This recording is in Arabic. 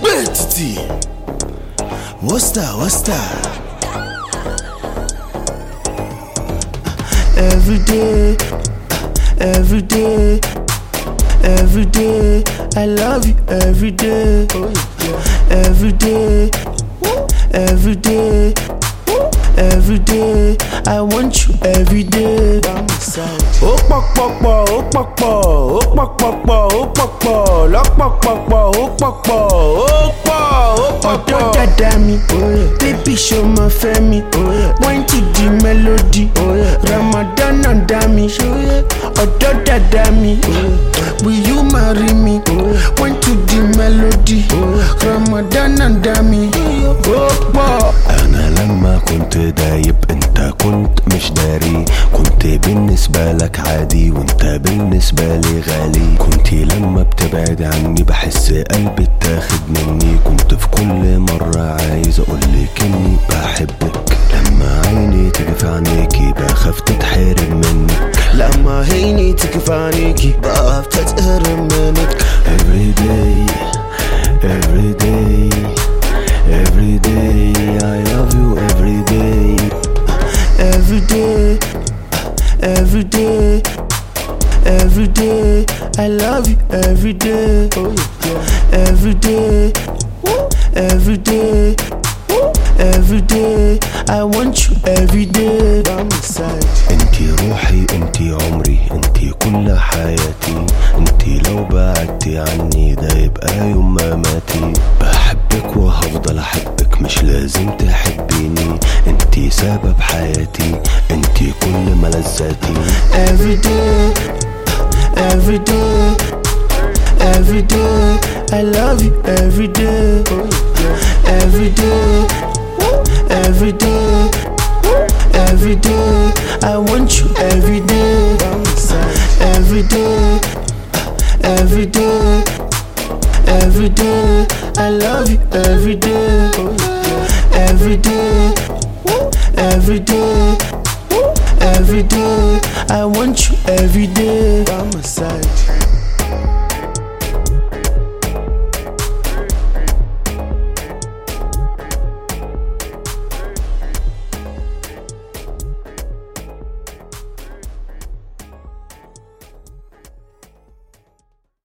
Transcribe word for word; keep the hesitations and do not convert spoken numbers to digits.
Betty, what's that? What's that? Every day, every day, every day, I love you every day. Every day, every day, every day, I want you every day. Oh pok pok pok, oh pok pok, oh pok pok pok, oh pok pok, lock pok pok pok, oh pok pok, oh pok, oh pok pok. Oh dada mi, baby show my family. Wine to the melody, Ramadan and dami. Oh dada mi, will you marry me? Wine to the melody, Ramadan and dami. Oh pok. أنا لما كنت دايب أنت كنت مش داري، كنت بالنسبة لك عادي وأنت بالنسبة لي غالي. كنت لما بتبعد عني بحس قلبي اتاخد مني، كنت في كل مرة عايز أقولك إني بحبك. لما عيني تيجي في عينيكي بخاف تتحرم منك، لما عيني تيجي في عينيكي بخاف تتحرم منك. Every day, every day, every day, I love you every day. Every day, every day, every day, I love you every day. Every day, every day, every day, I want you every day. انتي روحي انتي عمري انتي كل حياتي، انتي لو بعدتي عني ده يبقى يوم مماتي. بحبك وهفضل احبك مش لازم تحبيني، انتي سبب حياتي انتي كل ملذاتي. Every day, every day, every day, I love you every day. Every day, every day, every day, I want you every day. Every day, every day, every day, I love you every day. Every day, every day, every day, I want you every day. By my side.